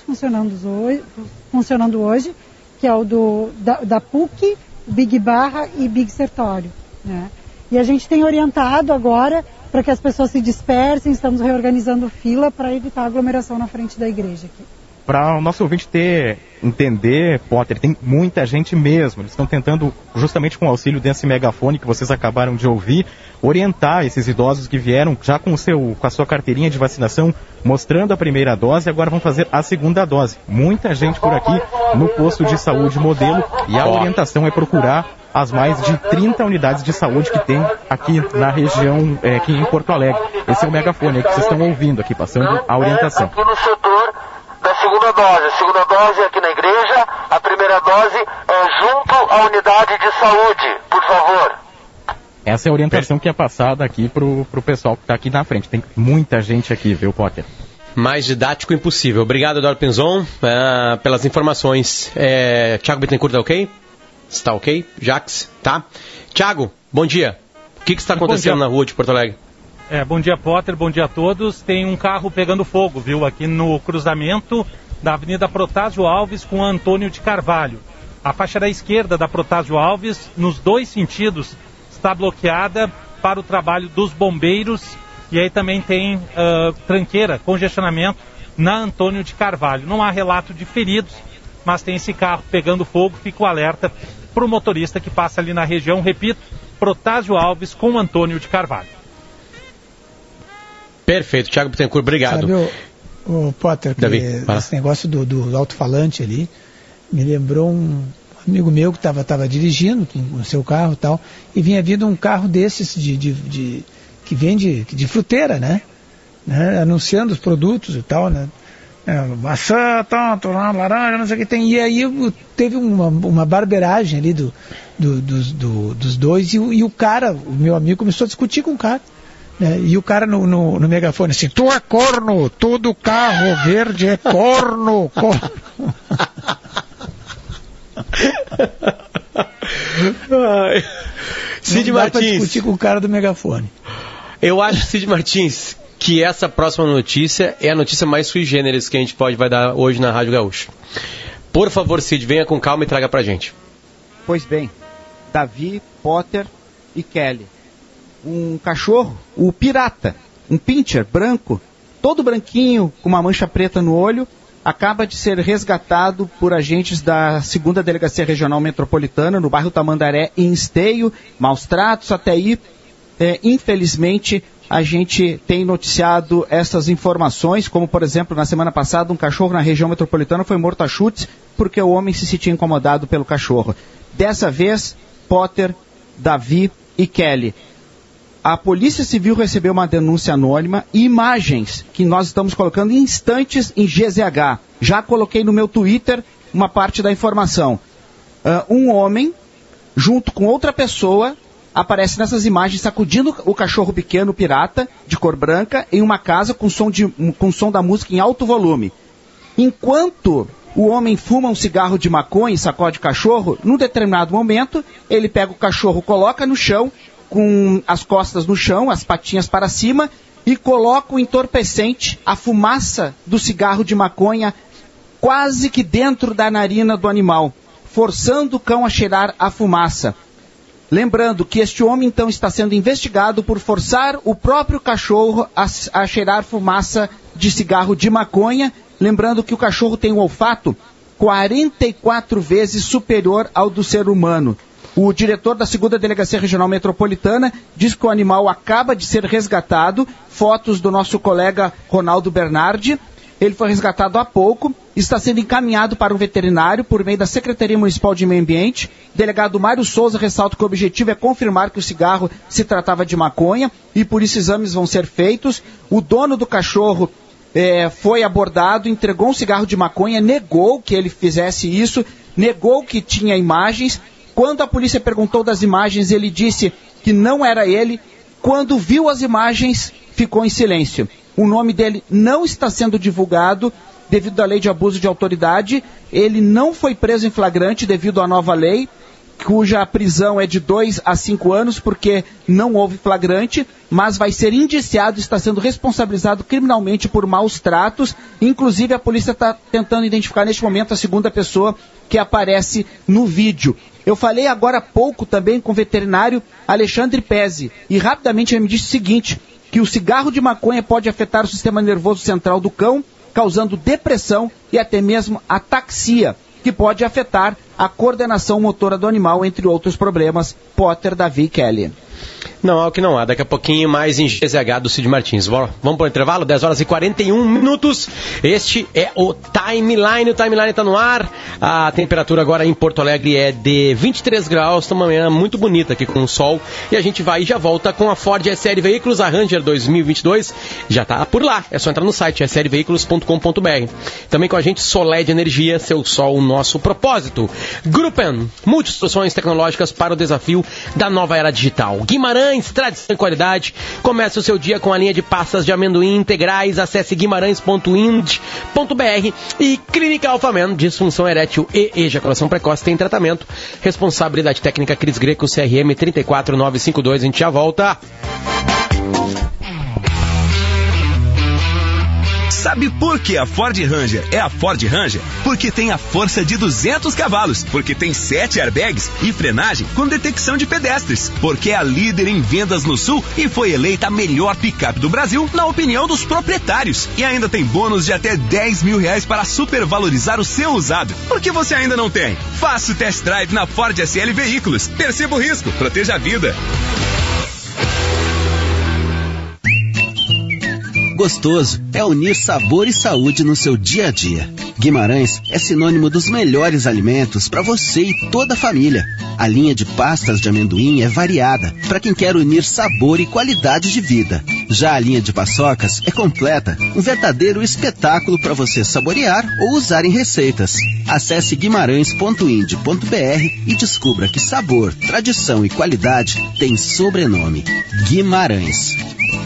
funcionando hoje, que é o da PUC, Big Barra e Big Sertório, né? E a gente tem orientado agora para que as pessoas se dispersem, estamos reorganizando fila para evitar aglomeração na frente da igreja aqui. Para o nosso ouvinte entender, Potter, tem muita gente mesmo. Eles estão tentando, justamente com o auxílio desse megafone que vocês acabaram de ouvir, orientar esses idosos que vieram já com a sua carteirinha de vacinação, mostrando a primeira dose, e agora vão fazer a segunda dose. Muita gente por aqui no posto de saúde Modelo, e a orientação é procurar as mais de 30 unidades de saúde que tem aqui na região, aqui em Porto Alegre. Esse é o megafone que vocês estão ouvindo aqui, passando a orientação. Aqui no setor da segunda dose. A segunda dose é aqui na igreja, a primeira dose é junto à unidade de saúde, por favor. Essa é a orientação que é passada aqui pro pessoal que está aqui na frente. Tem muita gente aqui, viu, Potter? Mais didático impossível. Obrigado, Eduardo Pinzon, pelas informações. Thiago Bittencourt, tá ok? Está ok? Jax, tá? Thiago, bom dia. O que está acontecendo na rua de Porto Alegre? Bom dia, Potter, bom dia a todos. Tem um carro pegando fogo, viu, aqui no cruzamento da Avenida Protásio Alves com a Antônio de Carvalho. A faixa da esquerda da Protásio Alves, nos 2 sentidos, está bloqueada para o trabalho dos bombeiros, e aí também tem tranqueira, congestionamento na Antônio de Carvalho. Não há relato de feridos, mas tem esse carro pegando fogo. Fica o alerta para o motorista que passa ali na região, repito, Protásio Alves com Antônio de Carvalho. Perfeito, Thiago Bittencourt, obrigado. Sabe, o Potter, Davi, esse negócio do alto-falante ali, me lembrou um amigo meu que estava dirigindo com o seu carro e tal, e vinha vindo um carro desses que vende de fruteira, né? Anunciando os produtos e tal, né? Maçã, tanto, laranja, não sei o que tem. E aí teve uma barbeiragem ali dos dois, e o cara, o meu amigo, começou a discutir com o cara. Né? E o cara no megafone assim: tu é corno, todo carro verde é corno. Cid Não dá Martins. pra discutir com o cara do megafone. Eu acho, Cid Martins, que essa próxima notícia é a notícia mais sui generis que a gente vai dar hoje na Rádio Gaúcha. Por favor, Cid, venha com calma e traga pra gente. Pois bem, Davi, Potter e Kelly. Um cachorro, o Pirata, um pincher branco, todo branquinho, com uma mancha preta no olho, acaba de ser resgatado por agentes da 2ª Delegacia Regional Metropolitana, no bairro Tamandaré, em Esteio. Maus tratos até aí. Infelizmente, a gente tem noticiado essas informações, como, por exemplo, na semana passada, um cachorro na região metropolitana foi morto a chutes porque o homem se sentia incomodado pelo cachorro. Dessa vez, Potter, Davi e Kelly. A Polícia Civil recebeu uma denúncia anônima e imagens que nós estamos colocando em instantes em GZH. Já coloquei no meu Twitter uma parte da informação. Um homem, junto com outra pessoa, aparece nessas imagens sacudindo o cachorro pequeno Pirata, de cor branca, em uma casa com som da música em alto volume. Enquanto o homem fuma um cigarro de maconha e sacode o cachorro, num determinado momento, ele pega o cachorro, coloca no chão, com as costas no chão, as patinhas para cima, e coloca o entorpecente, a fumaça do cigarro de maconha, quase que dentro da narina do animal, forçando o cão a cheirar a fumaça. Lembrando que este homem, então, está sendo investigado por forçar o próprio cachorro a cheirar fumaça de cigarro de maconha. Lembrando que o cachorro tem um olfato 44 vezes superior ao do ser humano. O diretor da 2ª Delegacia Regional Metropolitana diz que o animal acaba de ser resgatado. Fotos do nosso colega Ronaldo Bernardi. Ele foi resgatado há pouco, está sendo encaminhado para um veterinário por meio da Secretaria Municipal de Meio Ambiente. O delegado Mário Souza ressalta que o objetivo é confirmar que o cigarro se tratava de maconha e por isso exames vão ser feitos. O dono do cachorro foi abordado, entregou um cigarro de maconha, negou que ele fizesse isso, negou que tinha imagens. Quando a polícia perguntou das imagens, ele disse que não era ele. Quando viu as imagens, ficou em silêncio. O nome dele não está sendo divulgado devido à lei de abuso de autoridade. Ele não foi preso em flagrante devido à nova lei, cuja prisão é de 2 a 5 anos, porque não houve flagrante, mas vai ser indiciado e está sendo responsabilizado criminalmente por maus tratos. Inclusive, a polícia está tentando identificar neste momento a segunda pessoa que aparece no vídeo. Eu falei agora há pouco também com o veterinário Alexandre Pezzi, e rapidamente ele me disse o seguinte, que o cigarro de maconha pode afetar o sistema nervoso central do cão, causando depressão e até mesmo ataxia, que pode afetar a coordenação motora do animal, entre outros problemas. Potter, Davi e Kelly. Não há o que não há. Daqui a pouquinho mais em GZH do Cid Martins. Vamos para o intervalo? 10 horas e 41 minutos. Este é o Timeline. O Timeline está no ar. A temperatura agora em Porto Alegre é de 23 graus. Está uma manhã muito bonita aqui com o sol. E a gente vai e já volta com a Ford SL Veículos, a Ranger 2022. Já está por lá. É só entrar no site slveículos.com.br. Também com a gente Soled Energia, seu sol, o nosso propósito. Gruppen, multi-soluções tecnológicas para o desafio da nova era digital. Guimarães, tradição e qualidade. Comece o seu dia com a linha de pastas de amendoim integrais. Acesse guimarães.ind.br. E Clínica Alfamen, disfunção erétil e ejaculação precoce, tem tratamento. Responsabilidade técnica Cris Greco, CRM 34952. A gente já volta. Sabe por que a Ford Ranger é a Ford Ranger? Porque tem a força de 200 cavalos, porque tem 7 airbags e frenagem com detecção de pedestres, porque é a líder em vendas no Sul e foi eleita a melhor picape do Brasil na opinião dos proprietários. E ainda tem bônus de até R$10 mil para supervalorizar o seu usado. Por que você ainda não tem? Faça o test drive na Ford SL Veículos. Perceba o risco, proteja a vida. Gostoso é unir sabor e saúde no seu dia a dia. Guimarães é sinônimo dos melhores alimentos para você e toda a família. A linha de pastas de amendoim é variada para quem quer unir sabor e qualidade de vida. Já a linha de paçocas é completa, um verdadeiro espetáculo para você saborear ou usar em receitas. Acesse guimarães.ind.br e descubra que sabor, tradição e qualidade têm sobrenome: Guimarães.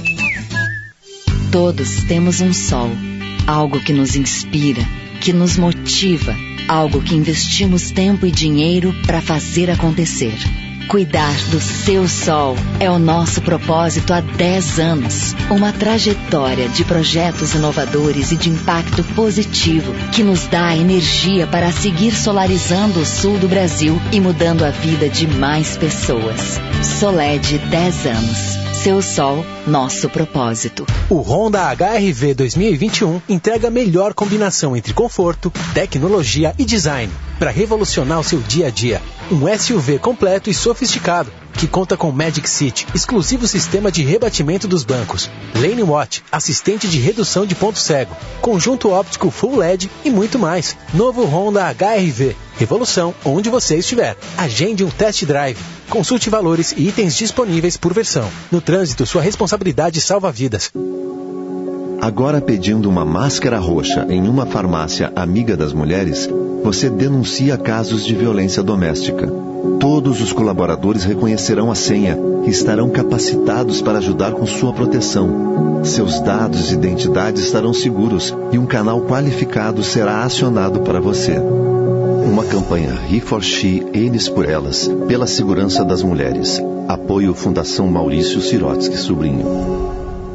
Todos temos um sol, algo que nos inspira, que nos motiva, algo que investimos tempo e dinheiro para fazer acontecer. Cuidar do seu sol é o nosso propósito há 10 anos. Uma trajetória de projetos inovadores e de impacto positivo que nos dá energia para seguir solarizando o sul do Brasil e mudando a vida de mais pessoas. Soled 10 anos. Seu sol, nosso propósito. O Honda HR-V 2021 entrega a melhor combinação entre conforto, tecnologia e design para revolucionar o seu dia a dia. Um SUV completo e sofisticado que conta com Magic Seat, exclusivo sistema de rebatimento dos bancos, Lane Watch, assistente de redução de ponto cego, conjunto óptico Full LED e muito mais. Novo Honda HR-V. Revolução onde você estiver. Agende um test drive. Consulte valores e itens disponíveis por versão. No trânsito, sua responsabilidade salva vidas. Agora pedindo uma máscara roxa em uma farmácia amiga das mulheres, você denuncia casos de violência doméstica. Todos os colaboradores reconhecerão a senha e estarão capacitados para ajudar com sua proteção. Seus dados e identidade estarão seguros e um canal qualificado será acionado para você. Uma campanha He for She, Eles por Elas, pela segurança das mulheres. Apoio Fundação Maurício Sirotsky Sobrinho.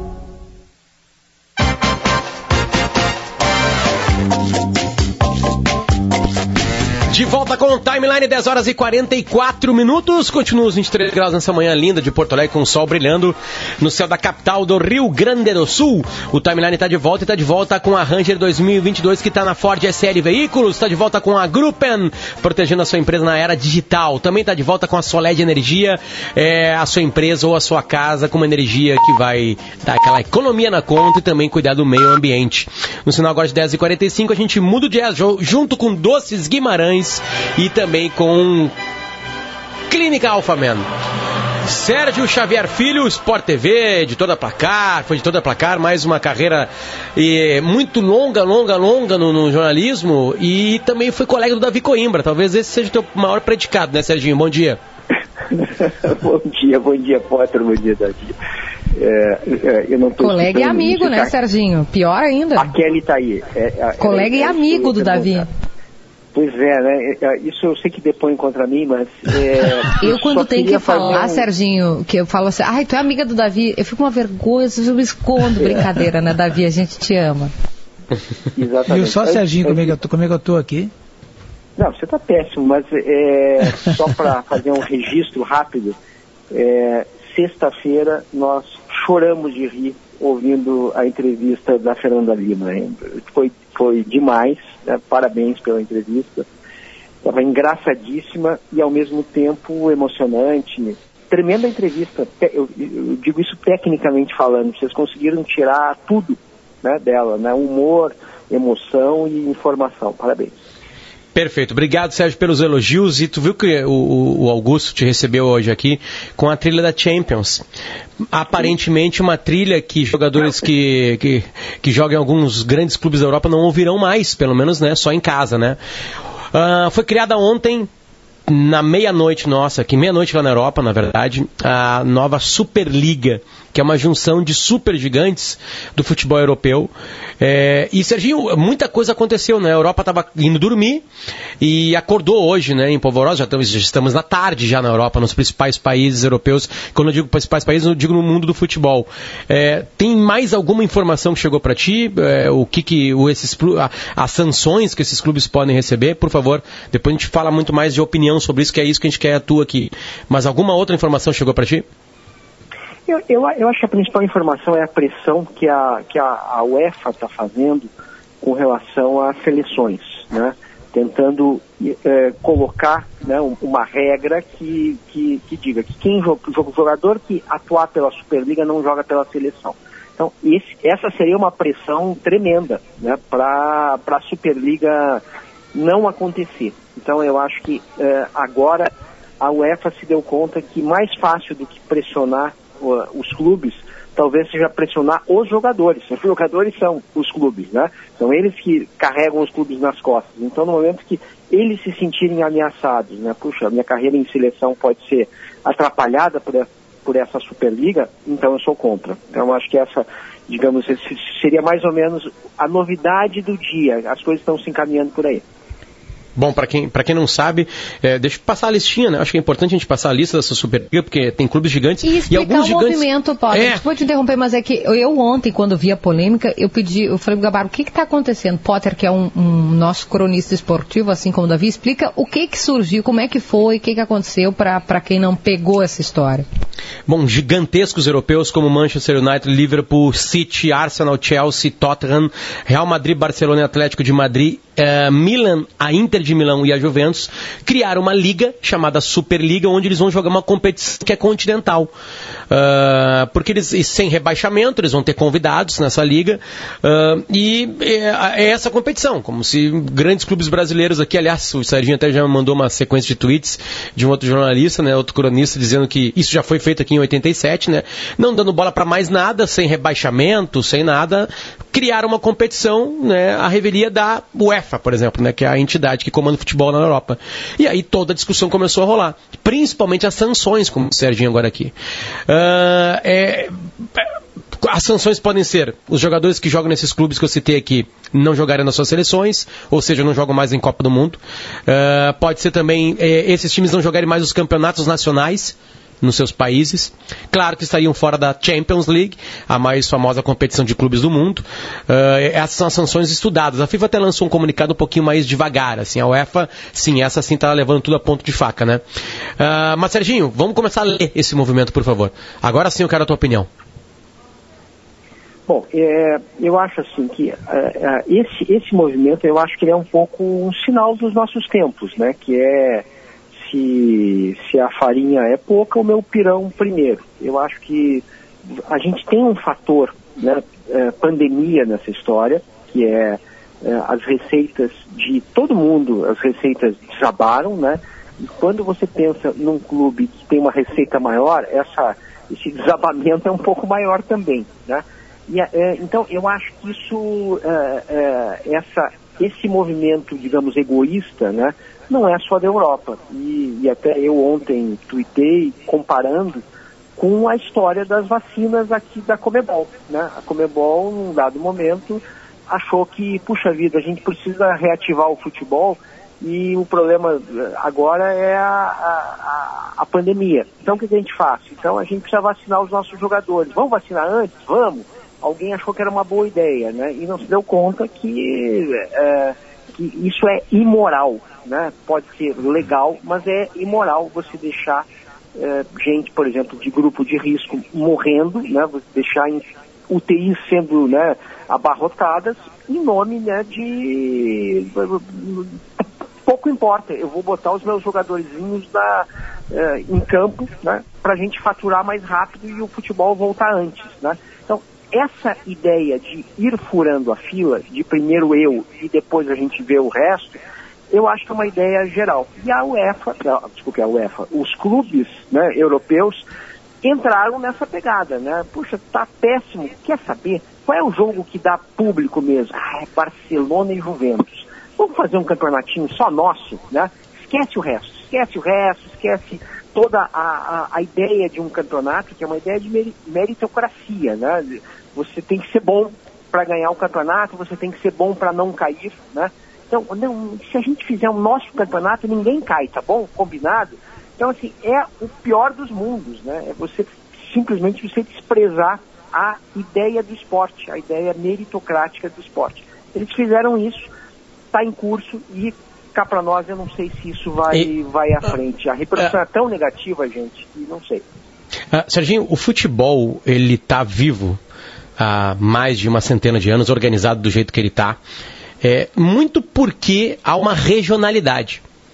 De volta com o Timeline, 10 horas e 44 minutos. Continua os 23 graus nessa manhã linda de Porto Alegre, com o sol brilhando no céu da capital do Rio Grande do Sul. O Timeline está de volta e está de volta com a Ranger 2022, que está na Ford SL Veículos. Está de volta com a Gruppen, protegendo a sua empresa na era digital. Também está de volta com a Soled Energia, a sua empresa ou a sua casa com uma energia que vai dar aquela economia na conta e também cuidar do meio ambiente. No sinal agora de 10h45, a gente muda o jazz junto com Doces Guimarães e também com Clínica Alphaman. Sérgio Xavier Filho, Sport TV, editor da Placar, foi editor da Placar, mais uma carreira muito longa no jornalismo, e também foi colega do Davi Coimbra. Talvez esse seja o teu maior predicado, né, Serginho? Bom dia. Bom dia, Potter, bom dia, Davi. Eu não tô colega e amigo, né, Serginho? Pior ainda. A Kelly tá aí. Colega e amigo do Davi. Pois é, né? Isso eu sei que depõe contra mim, mas... eu quando tenho que falar, Serginho, que eu falo assim, tu é amiga do Davi, eu fico uma vergonha, eu me escondo. Brincadeira, né, Davi? A gente te ama. Exatamente. E só, Serginho, como é que eu tô aqui? Não, você tá péssimo, mas só para fazer um registro rápido, sexta-feira nós choramos de rir ouvindo a entrevista da Fernanda Lima. Foi demais, né? Parabéns pela entrevista. Estava engraçadíssima e ao mesmo tempo emocionante. Tremenda entrevista. Eu digo isso tecnicamente falando. Vocês conseguiram tirar tudo, né, dela, né? Humor, emoção e informação. Parabéns. Perfeito, obrigado, Sérgio, pelos elogios. E tu viu que o Augusto te recebeu hoje aqui com a trilha da Champions. Aparentemente uma trilha que jogadores que jogam em alguns grandes clubes da Europa não ouvirão mais, pelo menos, né, só em casa, né? Foi criada ontem, na meia-noite nossa, aqui meia-noite lá na Europa, na verdade, a nova Superliga, que é uma junção de super gigantes do futebol europeu. E, Serginho, muita coisa aconteceu, né? A Europa estava indo dormir e acordou hoje, né, em polvorosa. Já estamos na tarde já na Europa, nos principais países europeus. Quando eu digo principais países, eu digo no mundo do futebol. Tem mais alguma informação que chegou para ti? As sanções que esses clubes podem receber? Por favor, depois a gente fala muito mais de opinião sobre isso, que é isso que a gente quer a tua aqui. Mas alguma outra informação chegou para ti? Eu acho que a principal informação é a pressão que a UEFA está fazendo com relação às seleções, né? Tentando colocar, né, uma regra que diga que o jogador que atuar pela Superliga não joga pela seleção. Então, essa seria uma pressão tremenda, né, para a Superliga não acontecer. Então, eu acho que agora a UEFA se deu conta que mais fácil do que pressionar os clubes, talvez seja pressionar os jogadores. Os jogadores são os clubes, né? São eles que carregam os clubes nas costas. Então, no momento que eles se sentirem ameaçados, né? Puxa, a minha carreira em seleção pode ser atrapalhada por essa Superliga, então eu sou contra. Então, eu acho que essa, digamos, seria mais ou menos a novidade do dia. As coisas estão se encaminhando por aí. Bom, para quem não sabe, deixa eu passar a listinha, né? Acho que é importante a gente passar a lista dessa Superliga, porque tem clubes gigantes e alguns gigantes... movimento, Potter. Vou te interromper, mas é que eu ontem, quando vi a polêmica, eu falei pro Gabarro, o que está acontecendo? Potter, que é um nosso cronista esportivo, assim como o Davi, explica o que surgiu, como é que foi, o que aconteceu para quem não pegou essa história. Bom, gigantescos europeus como Manchester United, Liverpool, City, Arsenal, Chelsea, Tottenham, Real Madrid, Barcelona e Atlético de Madrid, Milan, a Inter de Milão e a Juventus criaram uma liga chamada Superliga, onde eles vão jogar uma competição que é continental. Porque eles, sem rebaixamento, eles vão ter convidados nessa liga, e é essa competição, como se grandes clubes brasileiros aqui, aliás, o Serginho até já mandou uma sequência de tweets de um outro jornalista, né, outro cronista, dizendo que isso já foi feito aqui em 87, né, não dando bola para mais nada, sem rebaixamento, sem nada, criaram uma competição, né, a revelia da UEFA, por exemplo, né, que é a entidade que comanda o futebol na Europa. E aí toda a discussão começou a rolar, principalmente as sanções, como o Serginho agora aqui. As sanções podem ser os jogadores que jogam nesses clubes que eu citei aqui não jogarem nas suas seleções, ou seja, não jogam mais em Copa do Mundo. Pode ser também esses times não jogarem mais os campeonatos nacionais nos seus países. Claro que estariam fora da Champions League, a mais famosa competição de clubes do mundo. Essas são as sanções estudadas. A FIFA até lançou um comunicado um pouquinho mais devagar, assim. A UEFA, sim, essa sim está levando tudo a ponto de faca, né? Mas, Serginho, vamos começar a ler esse movimento, por favor. Agora sim eu quero a tua opinião. Bom, eu acho assim que esse movimento, eu acho que ele é um pouco um sinal dos nossos tempos, né? Que é se a farinha é pouca, o meu pirão primeiro. Eu acho que a gente tem um fator, né, pandemia nessa história, que é as receitas de todo mundo, as receitas desabaram, né? E quando você pensa num clube que tem uma receita maior, esse desabamento é um pouco maior também, né? E, então, eu acho que isso, esse movimento, digamos, egoísta, né, não é só da Europa. E até eu ontem tuitei comparando com a história das vacinas aqui da Conmebol, né? A Conmebol, num dado momento, achou que, puxa vida, a gente precisa reativar o futebol e o problema agora é a pandemia. Então, o que a gente faz? Então, a gente precisa vacinar os nossos jogadores. Vamos vacinar antes? Vamos! Alguém achou que era uma boa ideia, né? E não se deu conta que isso é imoral, né? Pode ser legal, mas é imoral você deixar gente, por exemplo, de grupo de risco morrendo, né? Você deixar em UTIs sendo, né, abarrotadas em nome, né, de... Pouco importa, eu vou botar os meus jogadorzinhos em campo, né, pra gente faturar mais rápido e o futebol voltar antes, né? Então, essa ideia de ir furando a fila, de primeiro eu e depois a gente vê o resto, eu acho que é uma ideia geral. E a UEFA, os clubes, né, europeus entraram nessa pegada, né? Puxa, tá péssimo, quer saber? Qual é o jogo que dá público mesmo? É Barcelona e Juventus. Vamos fazer um campeonatinho só nosso, né? Esquece o resto, esquece toda a ideia de um campeonato, que é uma ideia de meritocracia, né? Você tem que ser bom para ganhar o campeonato, você tem que ser bom para não cair, né? Então, se a gente fizer o nosso campeonato, ninguém cai, tá bom? Combinado? Então, assim, é o pior dos mundos, né? É você simplesmente desprezar a ideia do esporte, a ideia meritocrática do esporte. Eles fizeram isso, está em curso e cá para nós eu não sei se isso vai à frente. A repercussão é tão negativa, gente, que não sei. Serginho, o futebol, ele está vivo há mais de uma centena de anos, organizado do jeito que ele está, muito porque há uma regionalidade.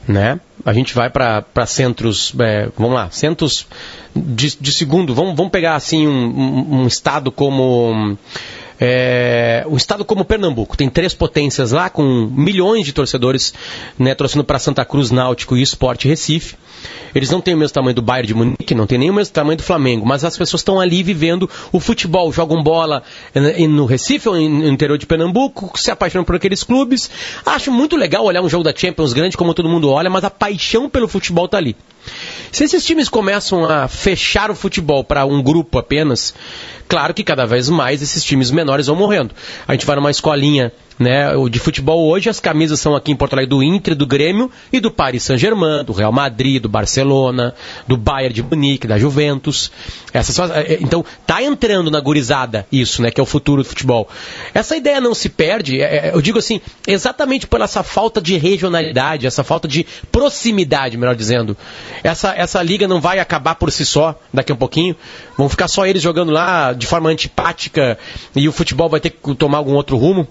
né? A gente vai para centros, vamos lá, centros de segundo, vamos pegar assim um estado como... um estado como Pernambuco, tem 3 potências lá, com milhões de torcedores, né, torcendo para Santa Cruz, Náutico e Sport Recife. Eles não têm o mesmo tamanho do Bayern de Munique, não tem nem o mesmo tamanho do Flamengo, mas as pessoas estão ali vivendo o futebol, jogam bola no Recife ou no interior de Pernambuco, se apaixonam por aqueles clubes. Acho muito legal olhar um jogo da Champions grande, como todo mundo olha, mas a paixão pelo futebol está ali. Se esses times começam a fechar o futebol para um grupo apenas, claro que cada vez mais esses times menores vão morrendo. A gente vai numa escolinha, né, de futebol hoje, as camisas são aqui em Porto Alegre do Inter, do Grêmio e do Paris Saint-Germain, do Real Madrid, do Barcelona, do Bayern de Munique, da Juventus. Então, tá entrando na gurizada isso, né, que é o futuro do futebol. Essa ideia não se perde, eu digo assim, exatamente por essa falta de regionalidade, essa falta de proximidade, melhor dizendo. Essa liga não vai acabar por si só daqui a um pouquinho. Vão ficar só eles jogando lá de forma antipática e o futebol vai ter que tomar algum outro rumo?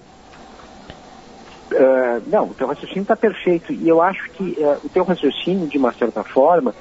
Não, o teu raciocínio está perfeito. E eu acho que o teu raciocínio, de uma certa forma,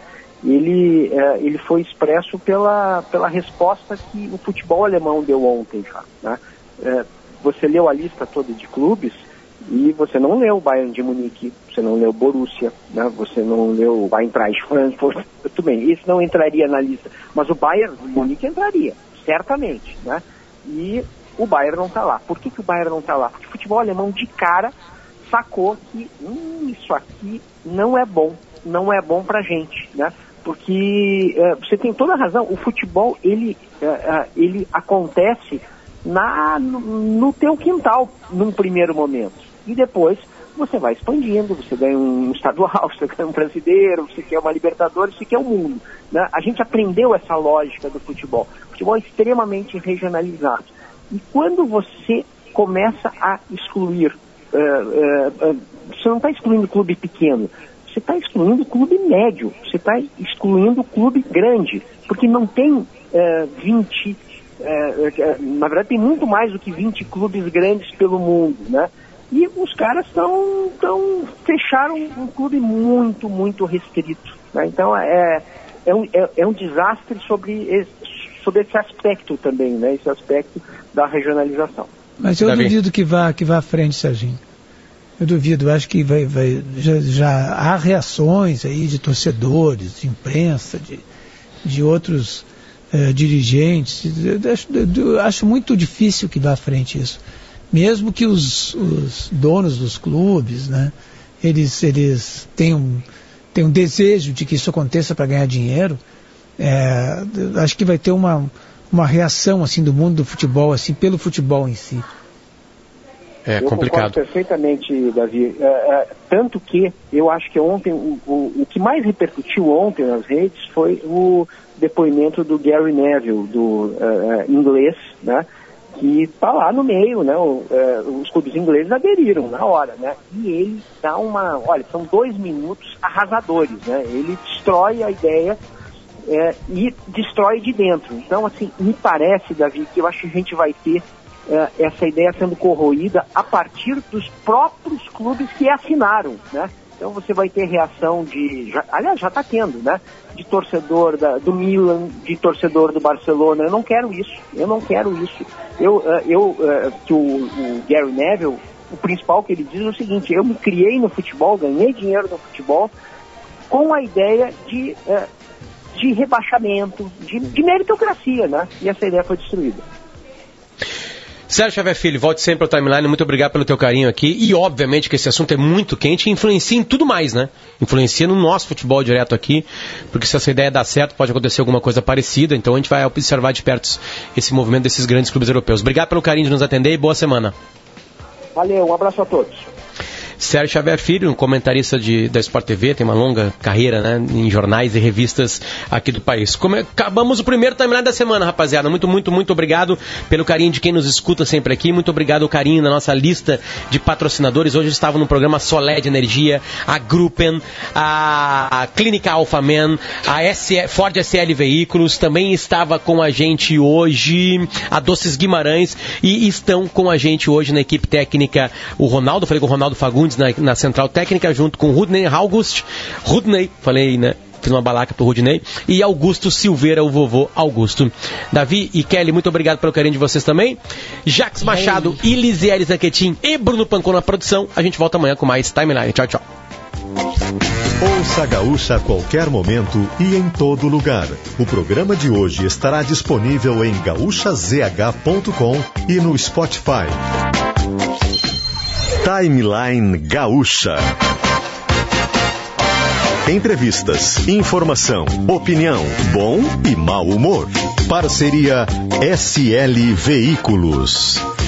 ele foi expresso pela resposta que o futebol alemão deu ontem já, né? Você leu a lista toda de clubes e você não leu o Bayern de Munique, você não leu o Borussia, né? Você não leu o Eintracht Frankfurt. Tudo bem, isso não entraria na lista, mas o Bayern de Munique entraria, certamente, né? E o Bayern não está lá. Por que o Bayern não está lá? Porque o futebol alemão de cara sacou que isso aqui não é bom pra gente, né? Porque você tem toda a razão, o futebol ele acontece no teu quintal num primeiro momento e depois você vai expandindo, você ganha um estadual, você ganha um brasileiro, você quer uma Libertadores, você quer o mundo, né? A gente aprendeu essa lógica do futebol. O futebol é extremamente regionalizado. E quando você começa a excluir, você não está excluindo clube pequeno, você está excluindo clube médio, você está excluindo clube grande, porque não tem 20, na verdade tem muito mais do que 20 clubes grandes pelo mundo, né? E os caras fecharam um clube muito, muito restrito, né? Então é um desastre sobre esse aspecto também, né? Esse aspecto da regionalização. Mas eu duvido que vá à frente, Serginho. Eu duvido, acho que já há reações aí de torcedores, de imprensa, de outros dirigentes. Eu acho muito difícil que vá à frente isso. Mesmo que os donos dos clubes, né, eles tenham desejo de que isso aconteça para ganhar dinheiro, acho que vai ter uma reação assim do mundo do futebol, assim, pelo futebol em si. Eu complicado. Concordo perfeitamente, Davi. Tanto que eu acho que ontem, o que mais repercutiu ontem nas redes foi o depoimento do Gary Neville, do inglês, né? Que está lá no meio, né? Os clubes ingleses aderiram na hora, né? E ele dá olha, são 2 minutos arrasadores, né? Ele destrói a ideia e destrói de dentro. Então, assim, me parece, Davi, que eu acho que a gente vai ter essa ideia sendo corroída a partir dos próprios clubes que assinaram, né? Então você vai ter reação aliás, já está tendo, né? De torcedor do Milan, de torcedor do Barcelona. Eu não quero isso. Que o Gary Neville, o principal que ele diz é o seguinte: eu me criei no futebol, ganhei dinheiro no futebol com a ideia de rebaixamento, de meritocracia, né? E essa ideia foi destruída. Sérgio Xavier Filho, volte sempre ao Timeline, muito obrigado pelo teu carinho aqui, e obviamente que esse assunto é muito quente e influencia em tudo mais, né? Influencia no nosso futebol direto aqui, porque se essa ideia dar certo, pode acontecer alguma coisa parecida, então a gente vai observar de perto esse movimento desses grandes clubes europeus. Obrigado pelo carinho de nos atender e boa semana. Valeu, um abraço a todos. Sérgio Xavier Filho, um comentarista da Sport TV, tem uma longa carreira, né, em jornais e revistas aqui do país. Acabamos o primeiro Timeline da semana, rapaziada. Muito, muito, muito obrigado pelo carinho de quem nos escuta sempre aqui. Muito obrigado o carinho na nossa lista de patrocinadores. Hoje estavam no programa Soled Energia, a Gruppen, a Clínica Alphaman, a Ford SL Veículos. Também estava com a gente hoje a Doces Guimarães e estão com a gente hoje na equipe técnica o Ronaldo. Falei com o Ronaldo Fagundes, Fagundes na central técnica, junto com Rudney August. Rudney, falei, né? Fiz uma balaca pro Rudney. E Augusto Silveira, o vovô Augusto. Davi e Kelly, muito obrigado pelo carinho de vocês também. Jax Machado, Ilisiele Zanquetin e Bruno Pancon na produção. A gente volta amanhã com mais Timeline. Tchau, tchau. Ouça a Gaúcha a qualquer momento e em todo lugar. O programa de hoje estará disponível em gaúchazh.com e no Spotify. Timeline Gaúcha. Entrevistas, informação, opinião, bom e mau humor. Parceria SL Veículos.